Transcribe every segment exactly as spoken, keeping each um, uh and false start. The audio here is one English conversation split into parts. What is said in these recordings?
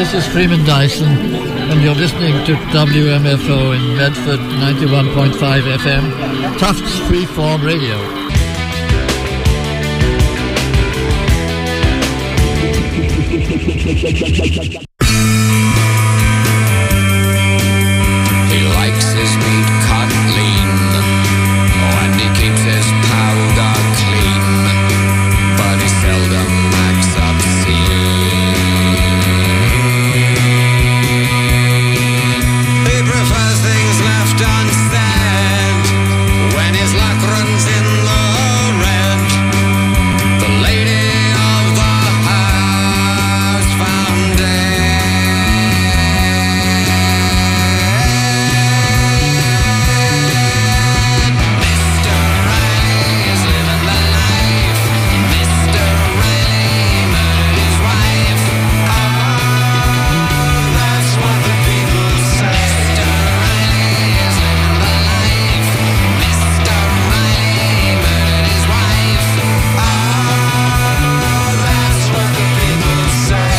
This is Freeman Dyson, and you're listening to W M F O in Medford, ninety-one point five F M, Tufts Freeform Radio. He likes his meat cut lean, oh, and he keeps his powder clean, but he seldom acts obscene. He prefers things left unsaid when his luck runs in the red. The lady of the house found dead. Mister Riley is living the life. Mister Riley murdered his wife. Oh, that's what the people say. Mister Riley is living the life. Mister Riley murdered his wife. Oh, that's what the people say.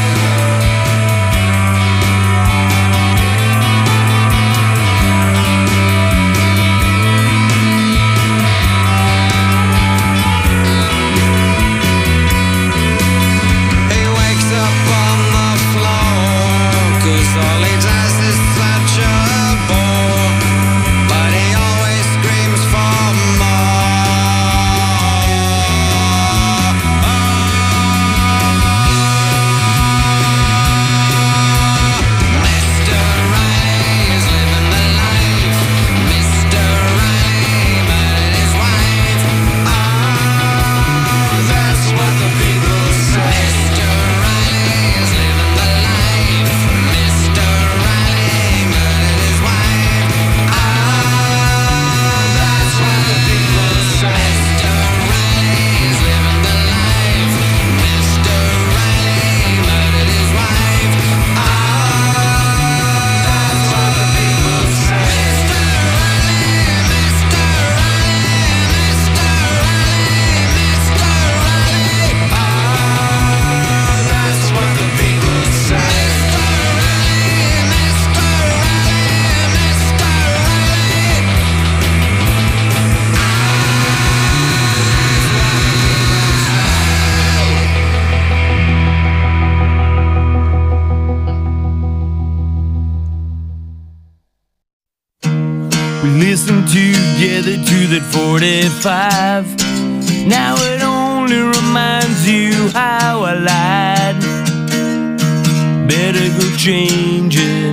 He wakes up on the floor, 'cause all he does is such a bore. But he always screams for more. Mister Riley is living the life. Mister Riley murdered his wife. Oh, that's what the people say. Mister Riley is living the life. Mister Riley murdered his wife. Oh, that's what the people say. Mister Riley is living the life. Mister Riley murdered his wife. Oh, that's what the people say. Mister Riley, Mister Riley, Mister Riley, Mister Riley. Oh, that's what the people say. Mister Riley, Mister Riley, Mister Riley. We listened together to that forty-five. Now it only reminds you how I lied. Better go change it.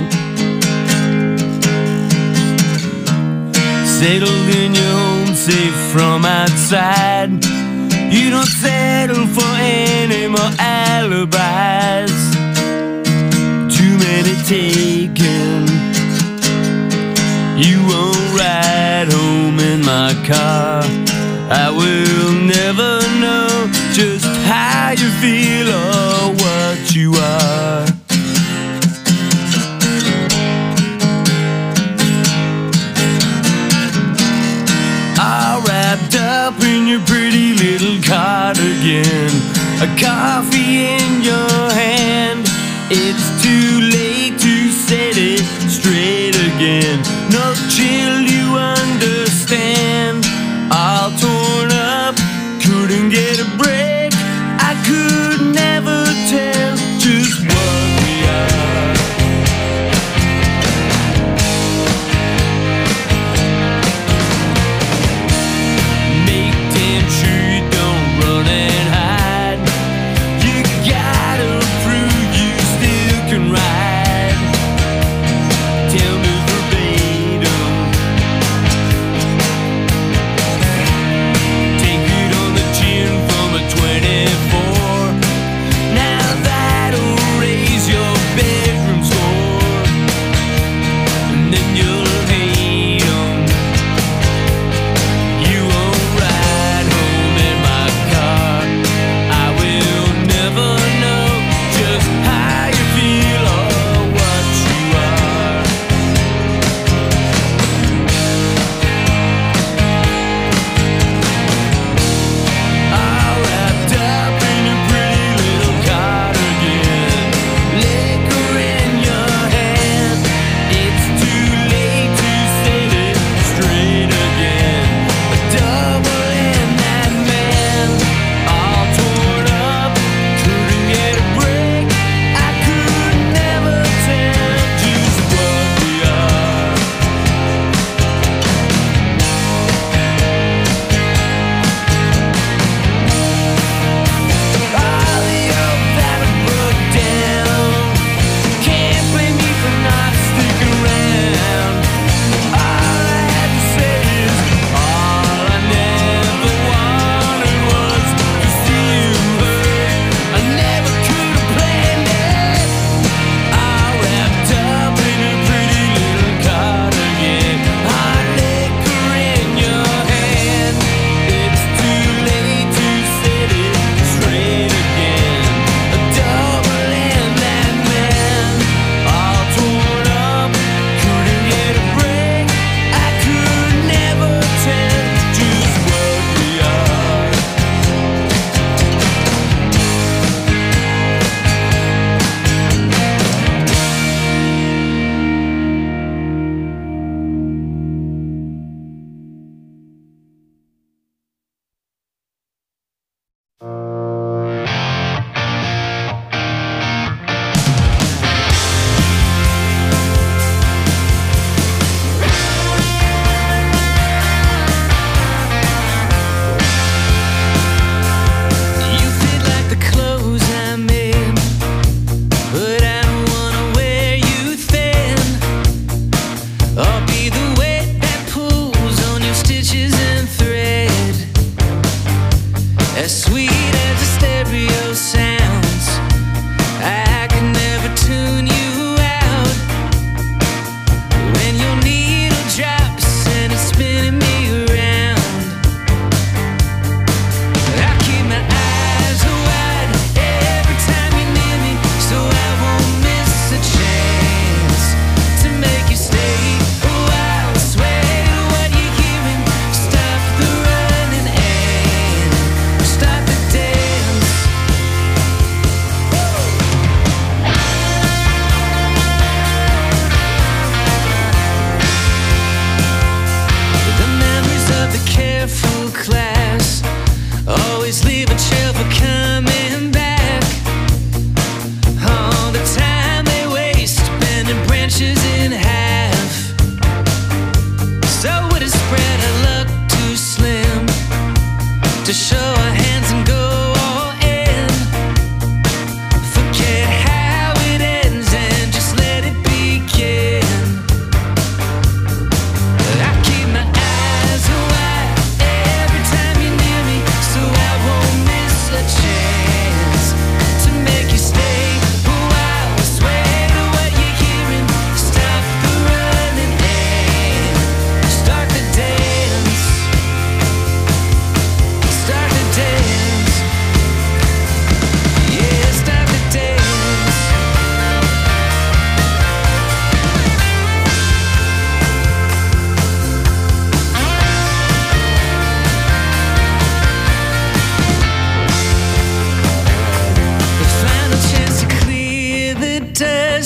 Settled in your home, safe from outside. You don't settle for any more alibis. Too many taken. You won't ride home in my car. I will never know just how you feel or what you are. All wrapped up in your pretty little cardigan, a coffee in your hand. It's too late to set it straight again. No chill, you understand. All torn up, couldn't get a break. I could never tell just what we are. Make damn sure you don't run and hide. You gotta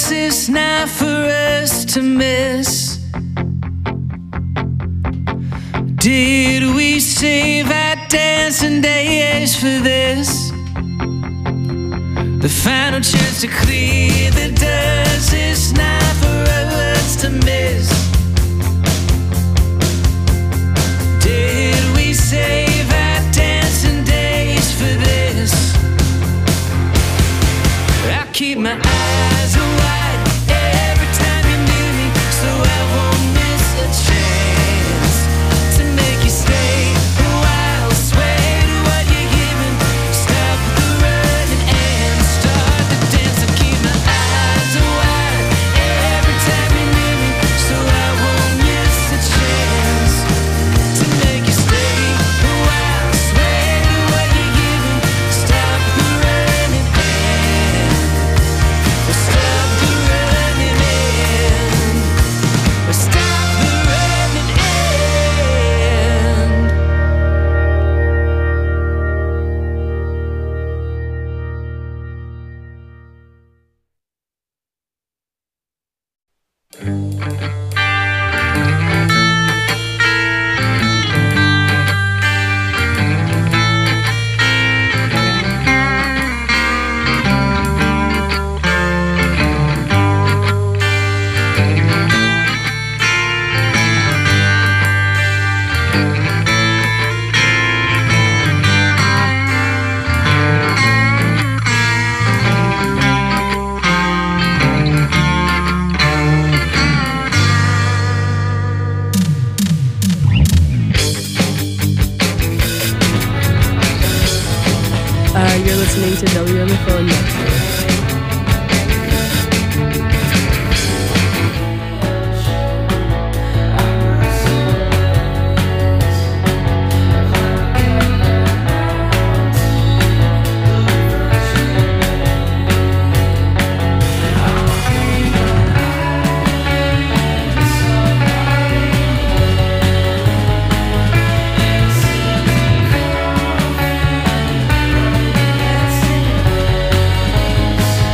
does is not for us to miss. Did we save our dancing days for this? The final chance to clear the dust is not for us to miss. Did we save our dancing days for this? I keep my eyes wide every time you're near me, so I won't miss a chance to make you stay a while. Sway to what you're giving, stop the running and start the dance. I keep my eyes wide every time you're near me, so I won't miss a chance to make you stay a while. Sway to what you're giving, stop the running and stop the running end. Stop the running end. Uh, you're listening to W M F O in Medford. Stop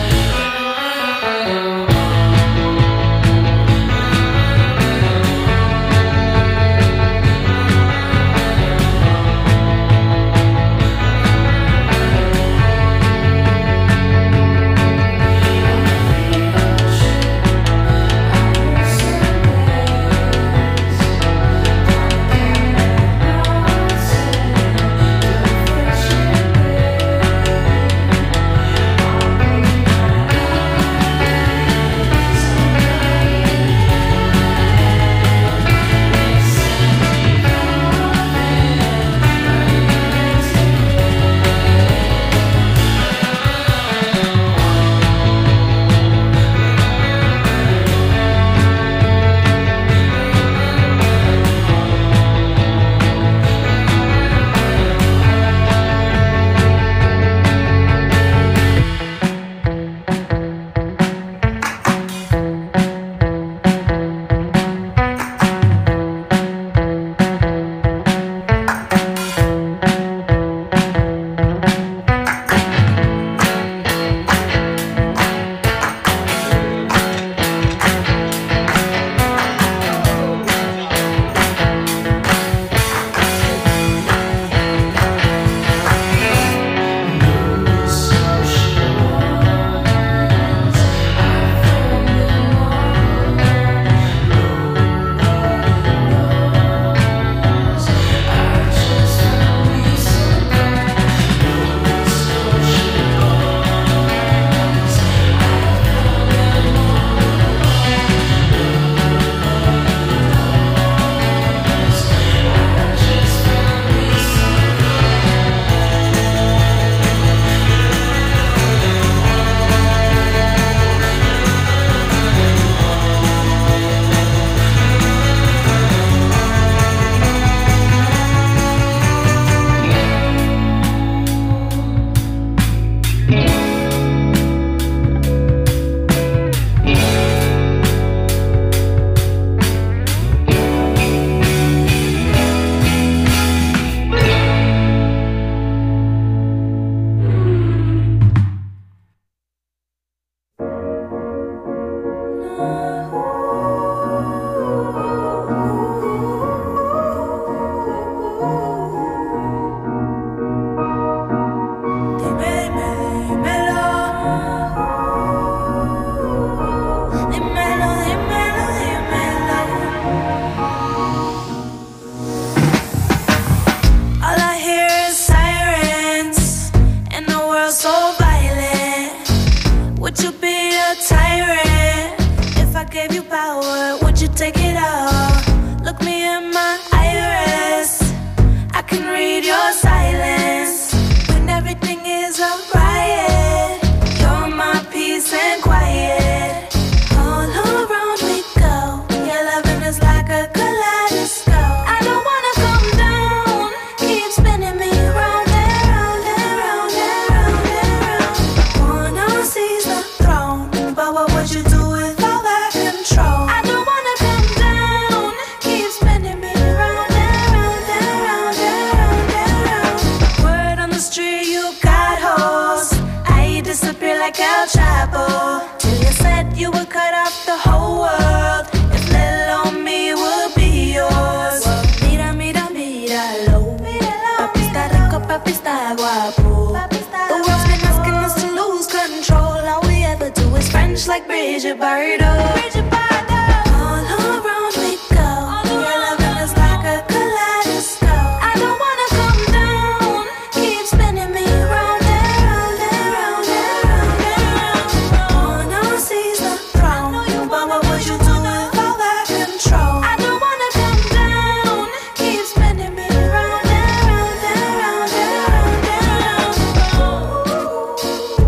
like El Chapo. Till you said you would cut off the whole world if little on me would be yours. Mira, mira, míralo. Papi está rico, papi está guapo. The world's been asking us to lose control. All we ever do is French like Brigitte Bardot. All around we go. Your loving is like a kaleidoscope. I don't wanna come down. Keep spinning me round and round and round and round and round. All I see is the throne. But what would you do with all that control? I don't wanna come down. Keep spinning me round and round and round and round and round.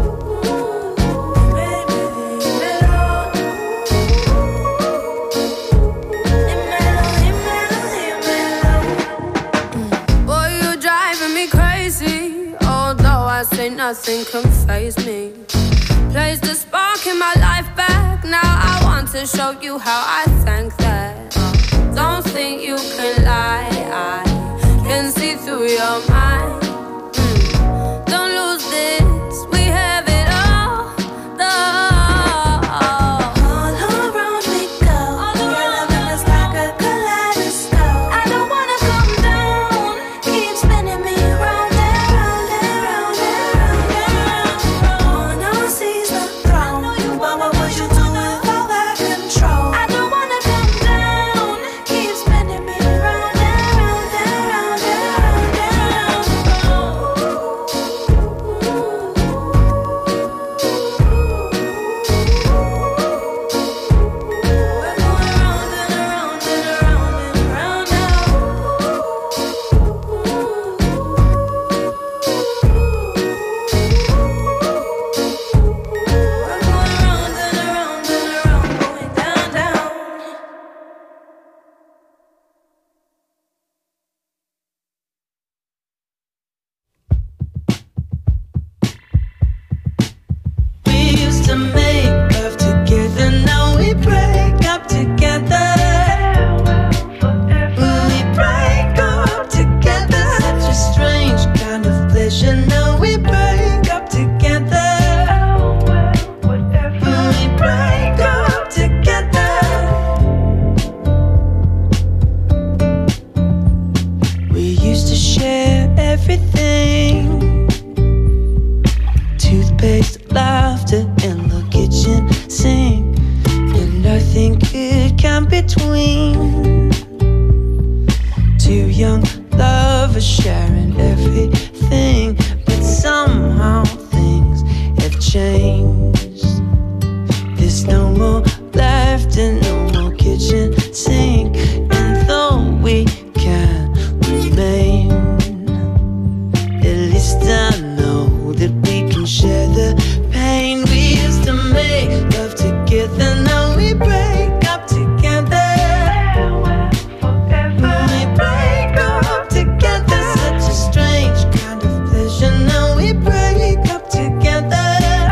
Boy, you're driving me crazy. Although I say nothing can faze me. Place the spark in my life back. Now I want to show you how I thank that. Don't think you can lie. I can see through your mind. Mm. Don't lose this. We have it all. all. All around we go. Your loving is like a kaleidoscope. I don't wanna come down. Keep spinning me round and round and round and round and round. All I see is the throne. But what would you do with all that control? I don't wanna come down. Keep spinning me round and round and round and round and round. We're going round and around and around and around now. We're going round and around and around, going down, down. We used to make love together, now we break up together. We break up together, such a strange kind of pleasure. Now we break up together. We break up together. We used to share everything. Toothpaste, laughter, and the kitchen sink. And nothing could come between two young lovers sharing everything. But somehow things have changed. There's no more laughter, no more kitchen sink. And though we can remain, at least I know that we can share the pain. We used to make love together, now we break up together. We break up together, such a strange kind of pleasure. Now we break up together.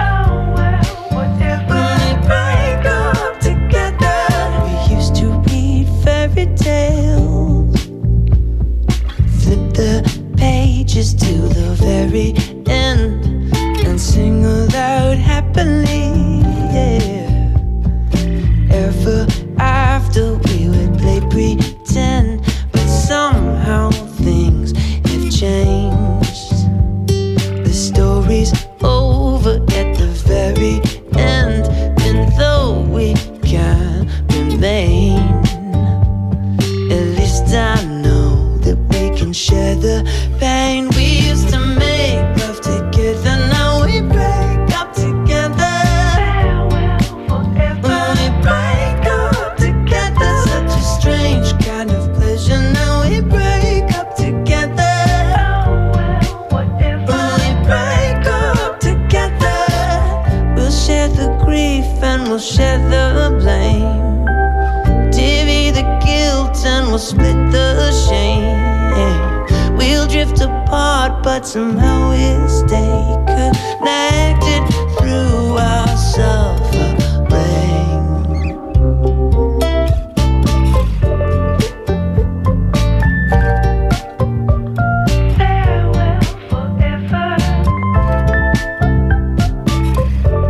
We break up together. We used to read fairy tales, flip the pages to the very end, and sing aloud happily, yeah. Ever after we would play pretend, but somehow things have changed. The story's over at the very end, and though we can remain, at least I know that we can share the pain. We used to make love together, now we break up together. We break up together, such a strange kind of pleasure. Now we break up together. We break up together. We'll share the grief and we'll share the blame. Divvy the guilt and we'll split the shame. We'll drift apart, but somehow we'll stay connected through our suffering. Farewell forever.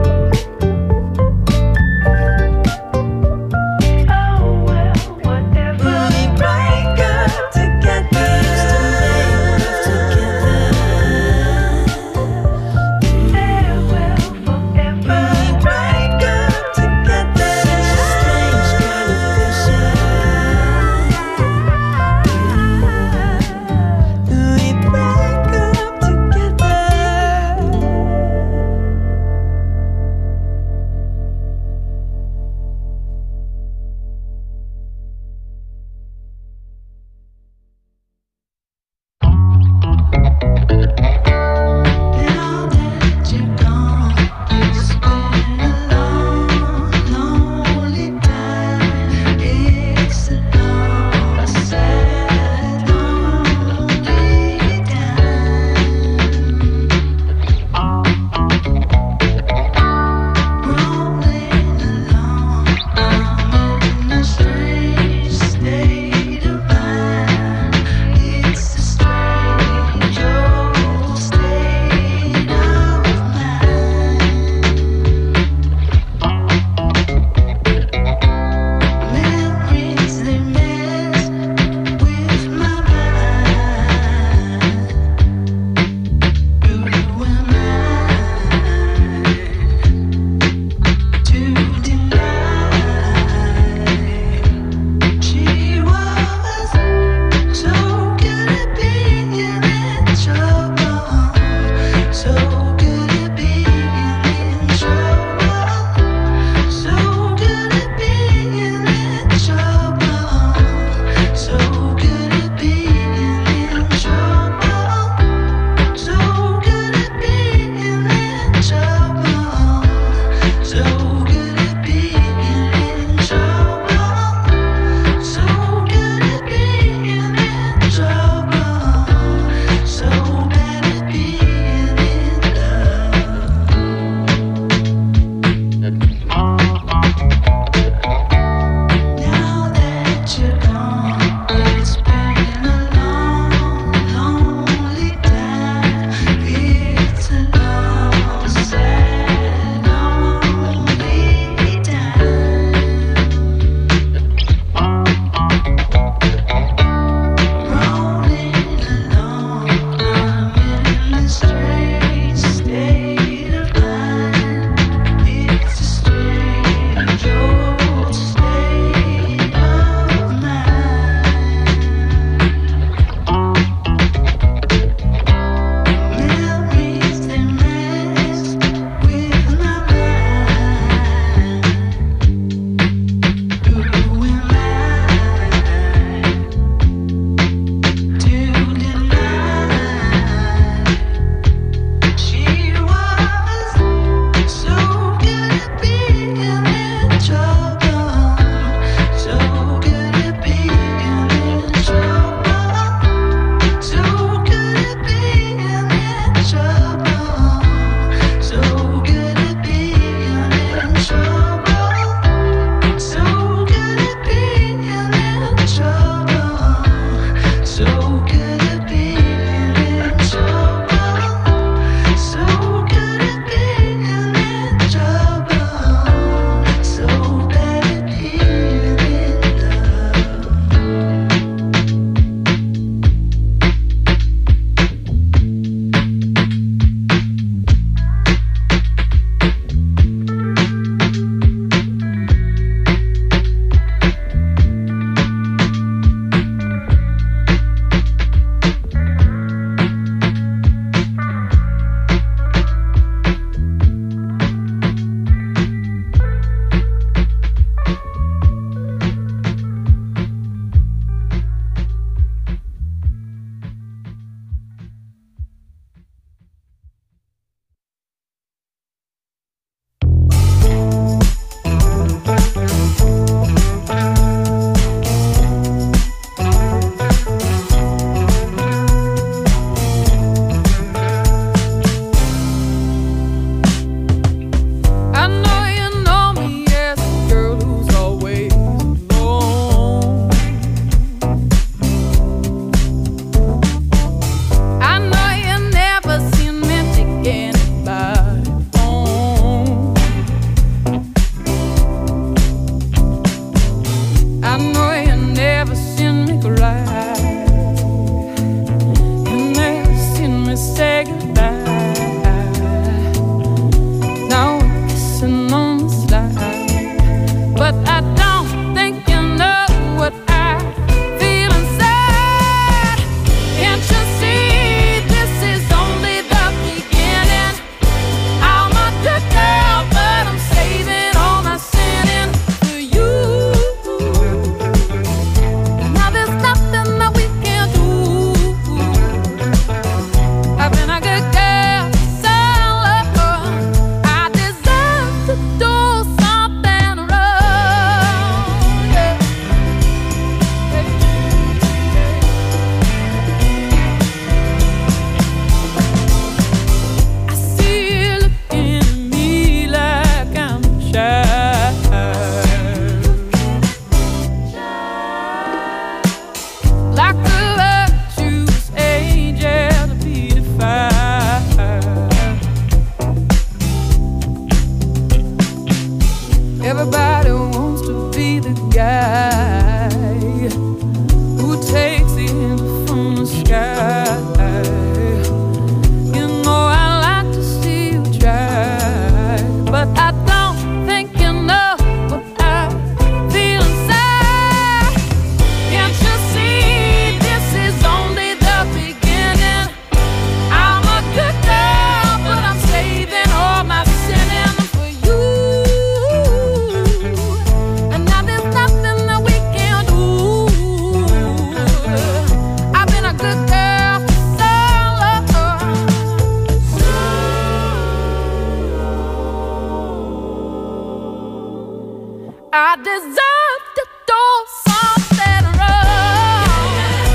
deserve to do something wrong.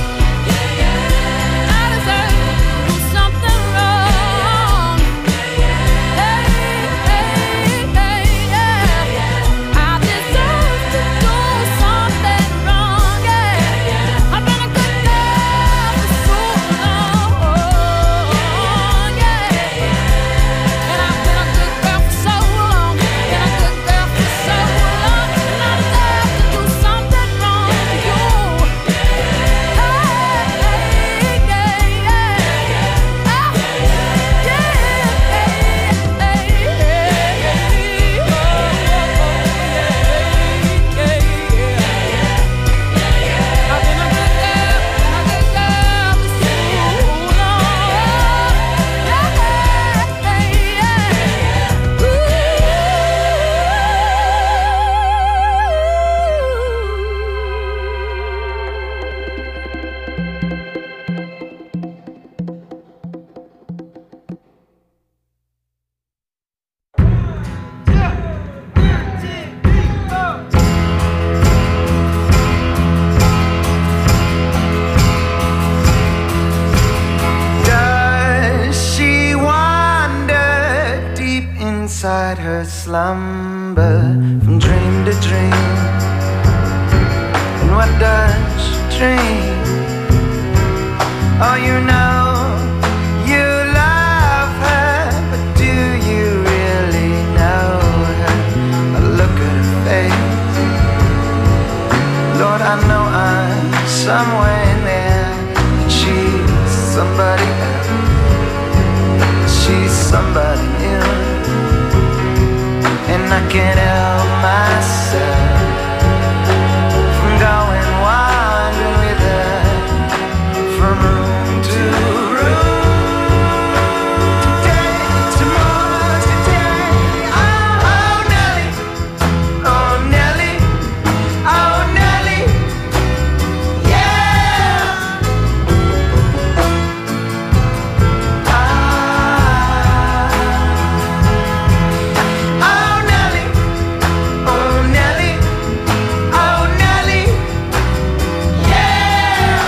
I deserve to do something wrong. Hey, hey, hey, yeah. I deserve to do something wrong. Yeah. I've been a good girl for so long. Yeah. And I've been a good girl for so long. Been a good girl for so long. And I deserve to do something wrong to you. Hey, yeah, yeah. Ah, yeah, I've been a good girl, a good girl for so Does she wander deep inside her slumber from dream to dream? And what does she dream? Oh, you know you love her, but do you really know her? A look at her face. Lord, I know I'm somewhere in there. She's somebody else. She's somebody new. And I can't help myself from going wandering with her from room to room. Today, tomorrow, today. Oh, oh, Nellie. Oh, Nellie. Oh, Nellie. Yeah. Oh, Nellie. Oh, Nellie. Oh, Nellie. Yeah.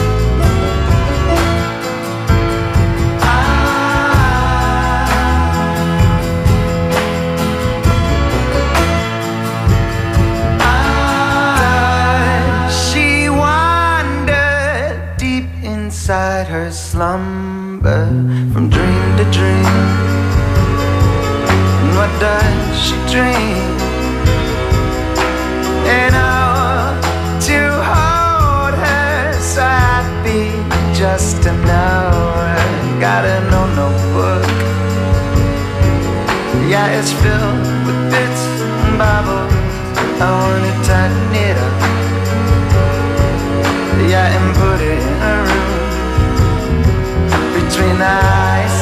She wandered deep inside her slumber from dream to dream. And what does she dream? And oh, to hold her so happy just to know her. Got a no notebook. Yeah, it's filled with bits and bobbles. I wanna tighten it up. Yeah, and put it in her room between the ice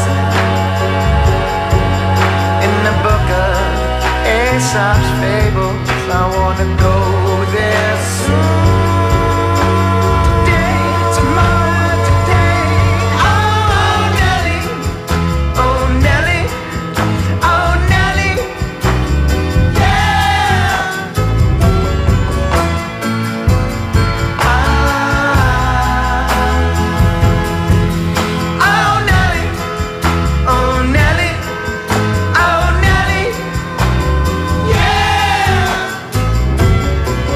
in the book of Aesop's fables. I wanna go there soon. Today, tomorrow, today. Oh, Nellie. Oh, Nellie. Oh, Nellie. Yeah. Oh, Nellie. Oh, Nellie. Oh, Nellie. Yeah.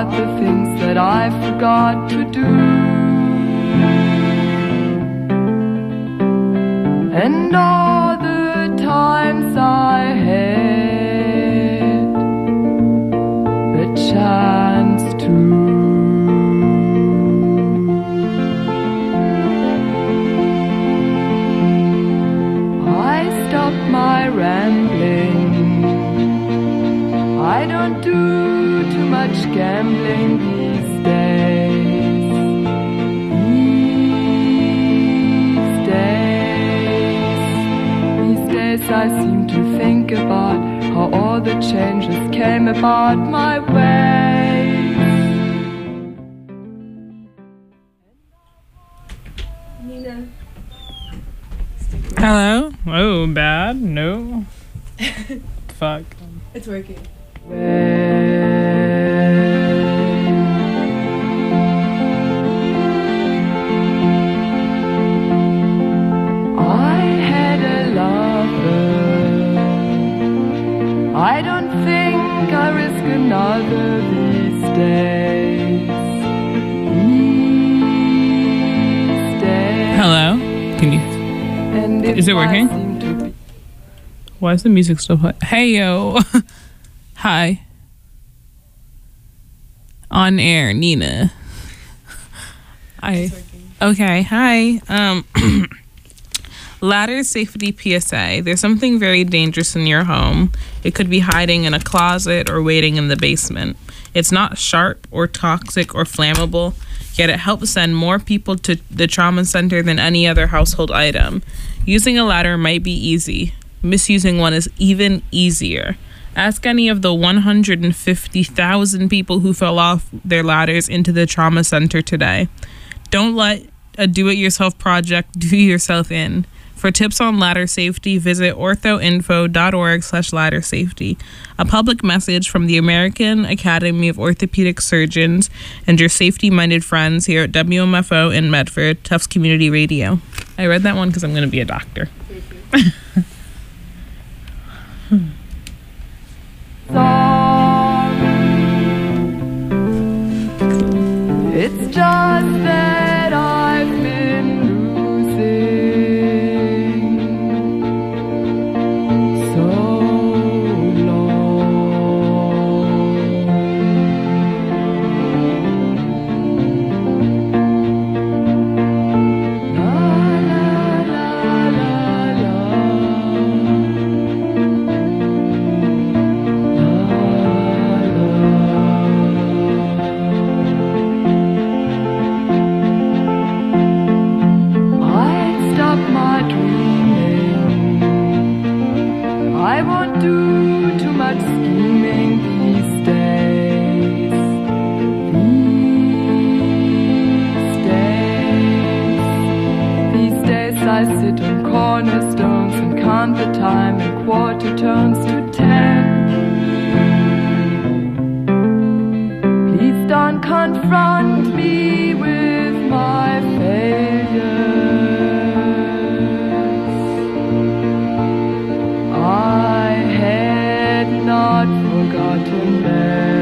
about the things that I forgot to do. And all the times I had the chance to. I stopped my rambling. I don't do too much gambling these days. These days, these days I seem to think about how all the changes came about my way. Nina. Hello? Oh, bad? No. Fuck. It's working. I had a lover. I don't think I risk another these days. These days. Hello? Can you... And Is it if I working? seem to be- Why is the music still playing? Hey, yo. Hi. On air, Nina. I. Okay, hi. Um, ladder safety P S A. There's something very dangerous in your home. It could be hiding in a closet or waiting in the basement. It's not sharp or toxic or flammable, yet it helps send more people to the trauma center than any other household item. Using a ladder might be easy. Misusing one is even easier. Ask any of the one hundred fifty thousand people who fell off their ladders into the trauma center today. Don't let a do-it-yourself project do yourself in. For tips on ladder safety, visit orthoinfo.org slash ladder safety. A public message from the American Academy of Orthopedic Surgeons and your safety-minded friends here at W M F O in Medford, Tufts Community Radio. I read that one because I'm going to be a doctor. It's just that I've been losing so long. La, la, la, la, la. I won't do too much scheming these days. These days, these days I sit on cornerstones and count the time in quarter turns to ten. Please don't confront me with my failures. I had not forgotten them.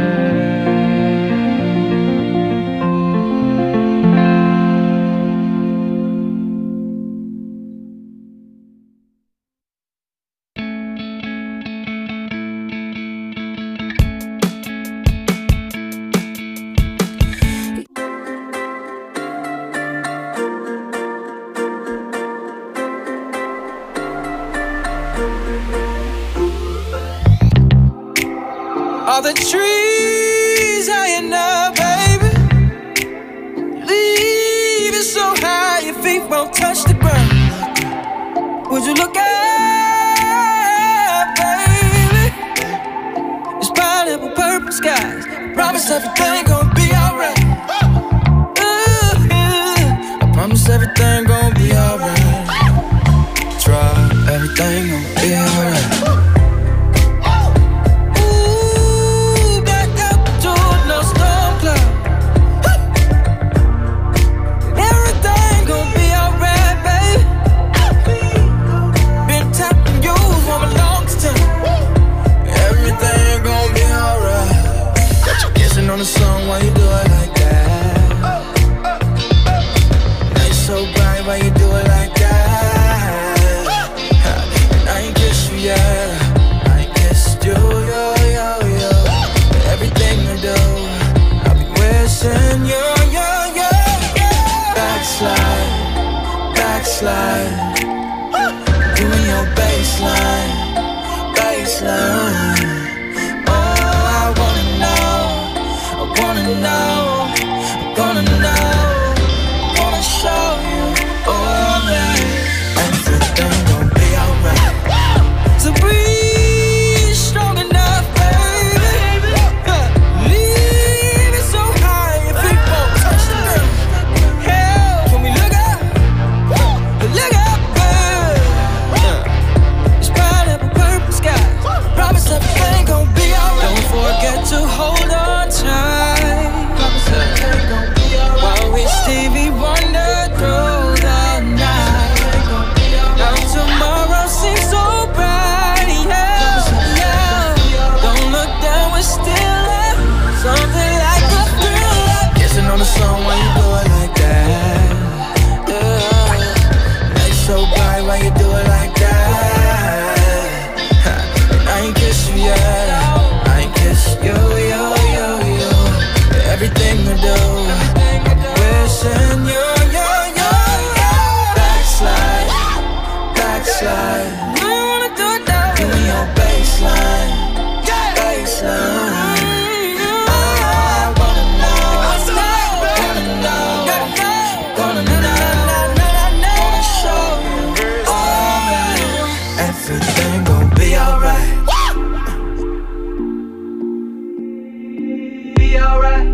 All the trees hanging up, baby. Leaving so high, your feet won't touch the ground. Would you look up, baby? It's pineapple purple skies. Promise everything gon' be alright. Ooh, yeah. I promise everything gon' be alright. Try everything gon' be alright. On the gonna know, I'm gonna know, I'm gonna show you, oh yeah, everything gon' be alright. So breathe strong enough, baby. Leave it so high, your feet won't touch the ground. Hell, can we look up? Look up, girl. It's bright up a purple sky. Promise everything gon' be alright. Don't forget to hold on tight. Promise everything gon' be alright. While we Stevie Wonder through the night. Now tomorrow seems so bright, yeah, yeah. Don't look down, we're still up. Something like a thriller. Kissing on the song while you do it like that, yeah. Lights so bright while you do it like that. I ain't kiss you yet, I ain't kiss you, you, you, you. Everything we do, wishing you, you, you, you. Backslide, backslide. I wanna do it now. Give me your baseline, baseline. I wanna know, wanna know, gonna know, wanna show you, oh yeah. Everything gon' be alright. Be alright.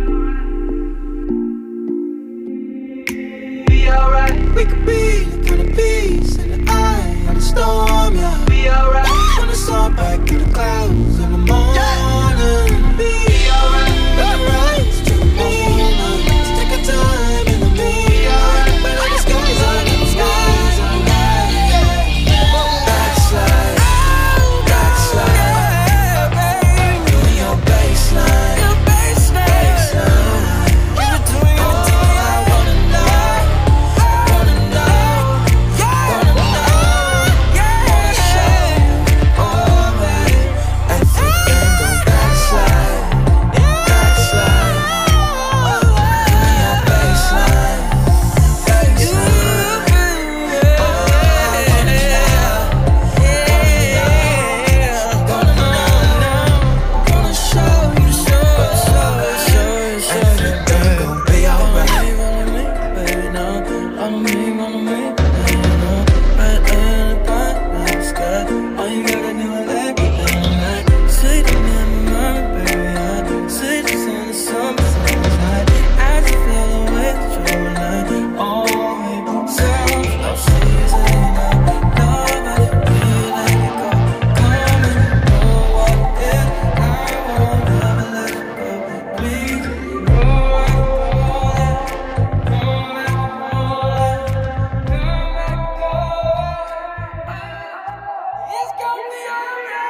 Be alright. We could be the kind of peace in the eye of the storm, yeah. Be alright. When the sun back in the clouds in the morning. Be alright. When the rise to the moon, let's take our time in the moonlight. But like the skies are, the skies are bright. Backslide, backslide. Give me your baseline, baseline. Give it to me, oh, I wanna know, wanna know, wanna know, wanna show you, oh baby. Everything gon' backslide, backslide. Give me your baseline, baseline. Oh, I wanna know, wanna know, wanna show you, show, show, show, show. Everything gon' be alright. Baby, no, on me, on me, baby, no. Right in the back, sky. All you gotta do is let me down. Sitting in my mind, baby, I sit just in the summer sunlight. I just fell away with you and I. Oh, baby, sounds no season, nobody feel like it go. Come and go, what if I won't ever let you go? Please, go back, go back, go back, go back, go back. It's gonna be alright.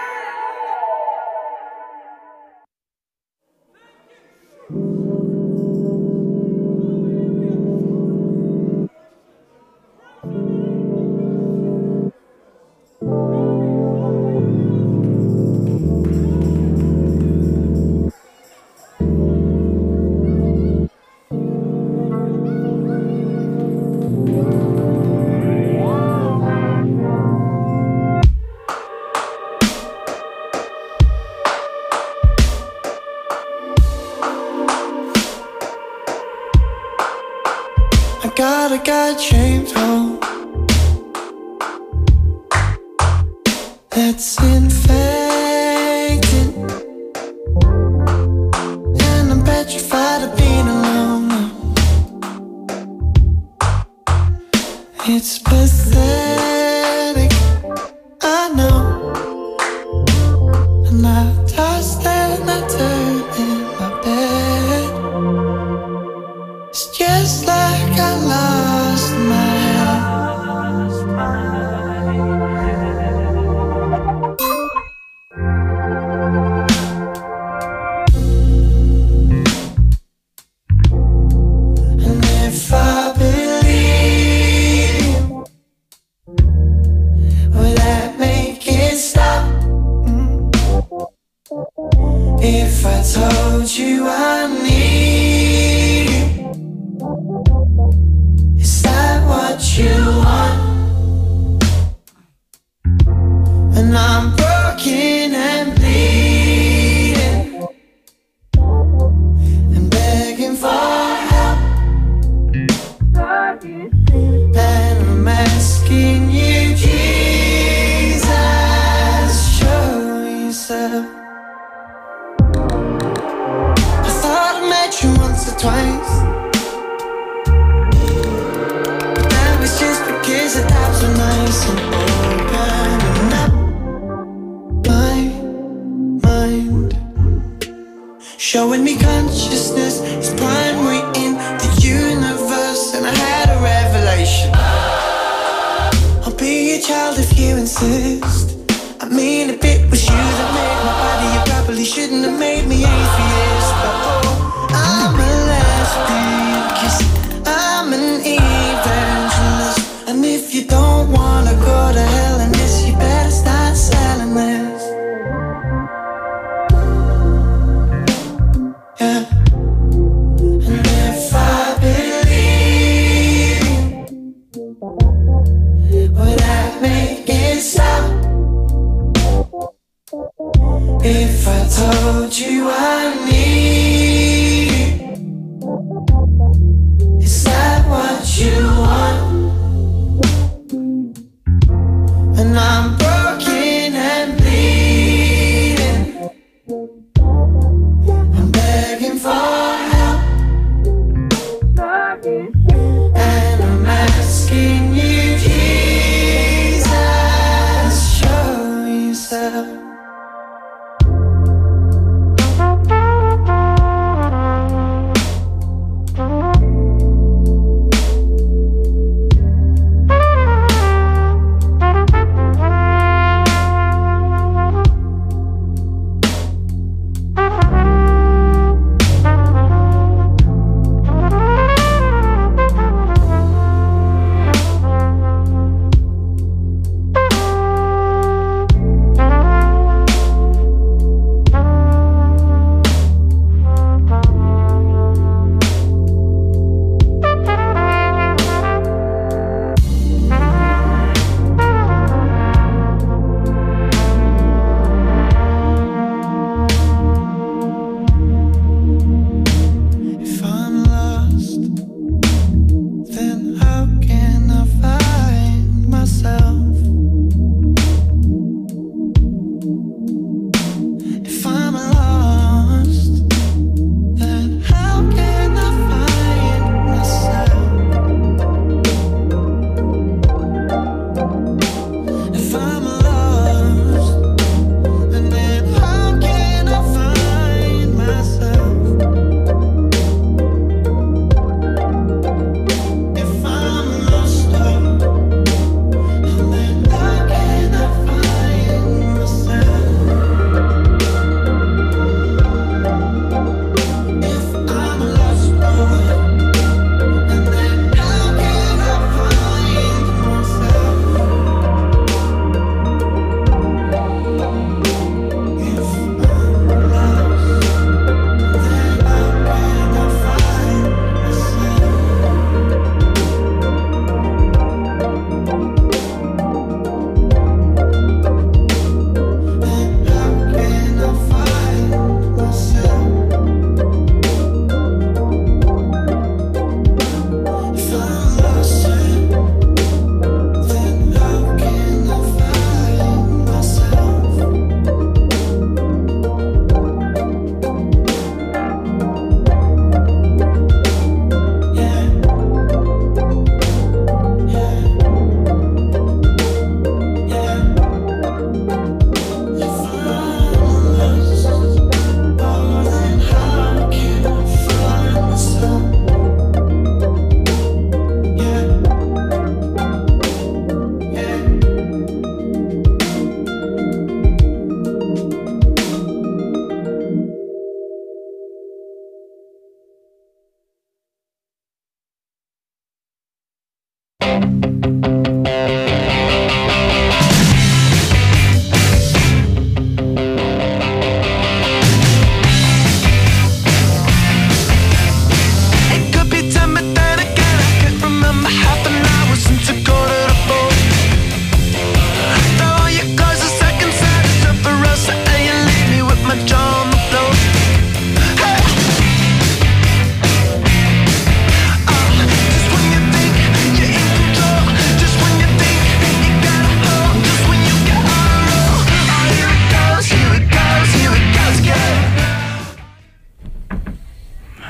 I got a guy James home that's infected, and I'm petrified of being alone. It's pathetic, I know, and I tossed and I turned in my bed. It's just like I lost my head. And if I believe, will that make it stop? If I told you I need you, is that what you want? And I'm broken and bleeding, and twice. But that was just because the doubts were nice and opening up my mind, showing me consciousness is primary in the universe. And I had a revelation: I'll be your child if you insist. I mean, if it was you that made my body, you probably shouldn't have made me atheist. But oh, I'm a lesbian, 'cause I'm an evangelist. And if you don't wanna go to hell in this, you better start selling this. Yeah. And if I believe, would that make it stop? If I told you I need, is that what you want? And I'm broken and bleeding, I'm begging for help, and I'm asking you, Jesus, show yourself.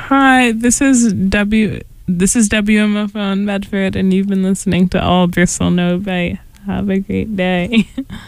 Hi, this is W. This is W M F O in Medford, and you've been listening to All Bristol Nove. Have a great day.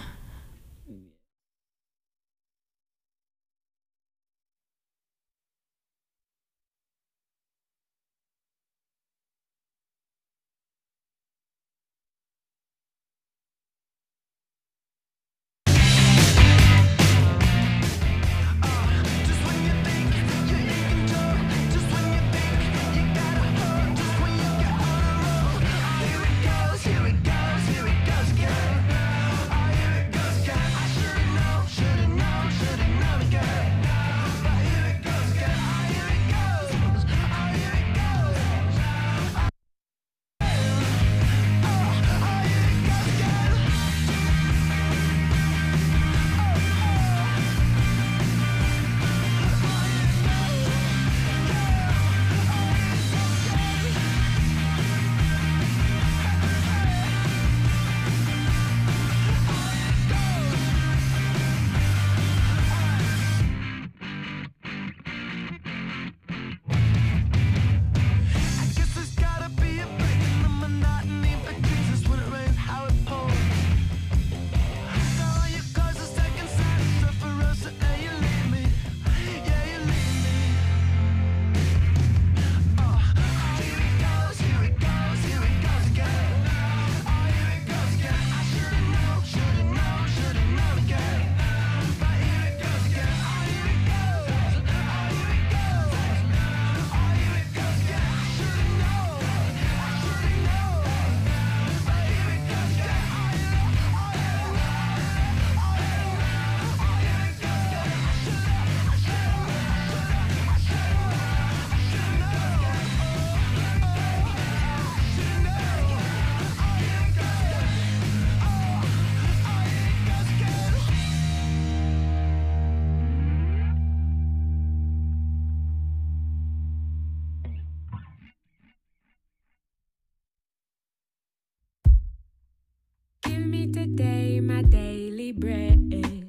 Today my daily bread.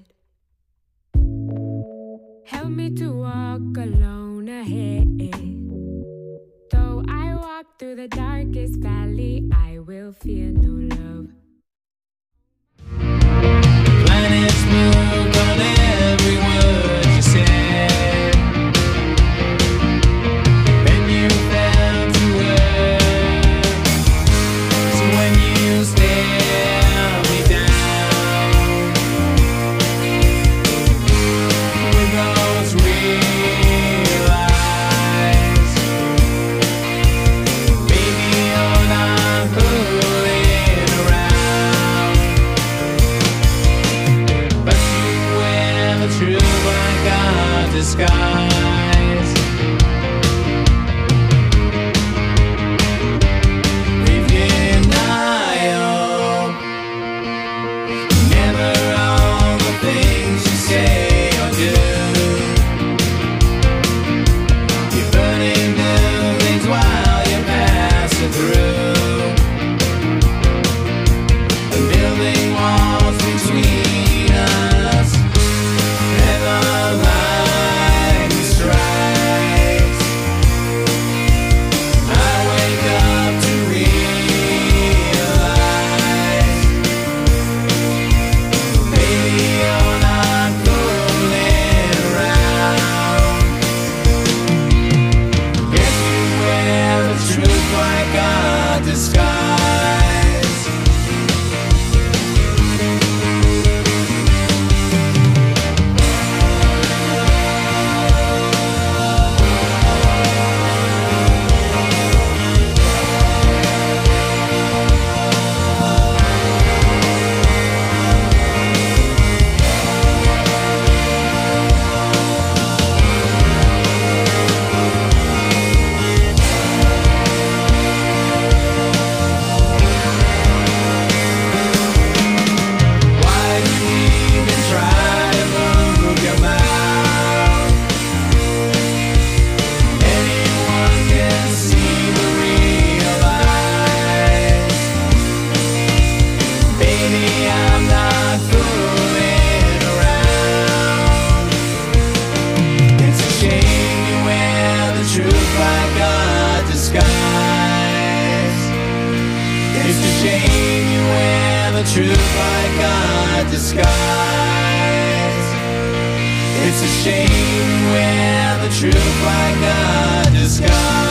Help me to walk alone ahead. Though I walk through the darkest valley, I will fear no love. Planets move on every word you said, and you fell to earth. So when you stare me down with those real eyes, baby, you're not fooling around. But you wear the truth like a disguise. Leave denial. Never all the things you say or do. You're burning buildings while you're passing through, and building walls between us. Never mind strike. truth like a disguise. It's a shame we're the truth like a disguise.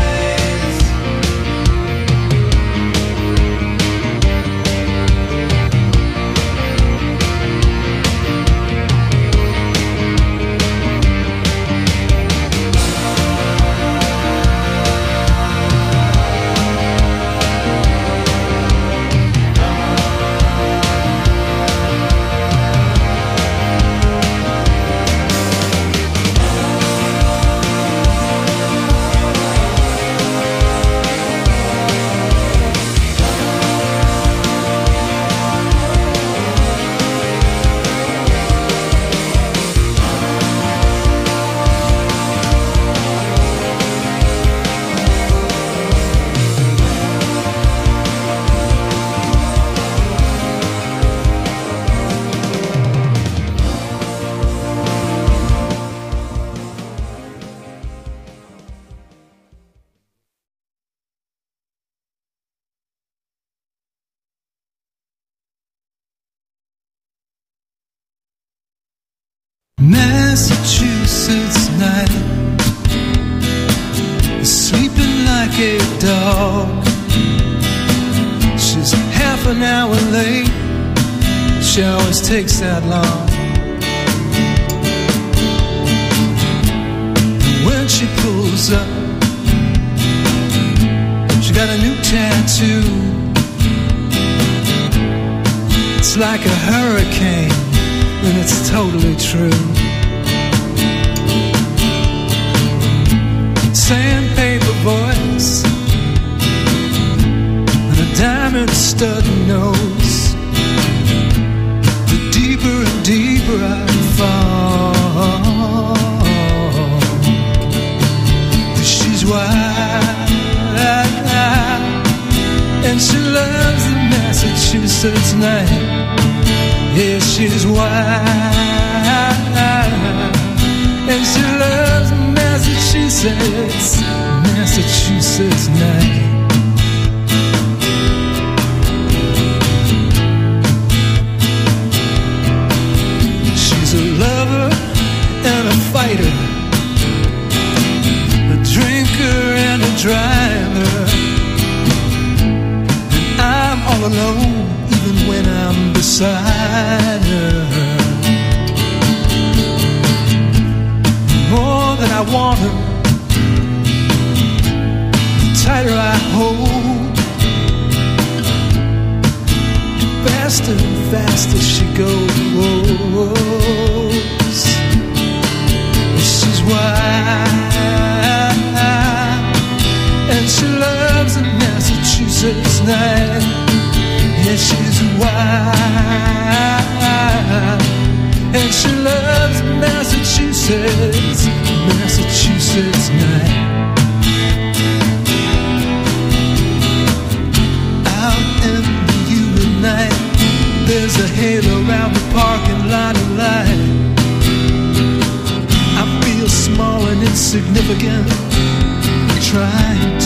Massachusetts night, sleeping like a dog. She's half an hour late, she always takes that long. When she pulls up, she got a new tattoo. It's like a hurricane, and it's totally true. Sandpaper voice and a diamond stud nose. The deeper and deeper I fall, she's wild, and she loves the Massachusetts night. Yeah, she's wild, and she loves Massachusetts, Massachusetts night. She's a lover and a fighter, a drinker and a driver, and I'm all alone even when I'm beside her. More than I want her, the tighter I hold, faster and faster she goes. She's wild, and she loves the Massachusetts night. Yeah, she's wild, and she loves Massachusetts, Massachusetts night. Out in the U at night, there's a halo around the parking lot of light. I feel small and insignificant, trying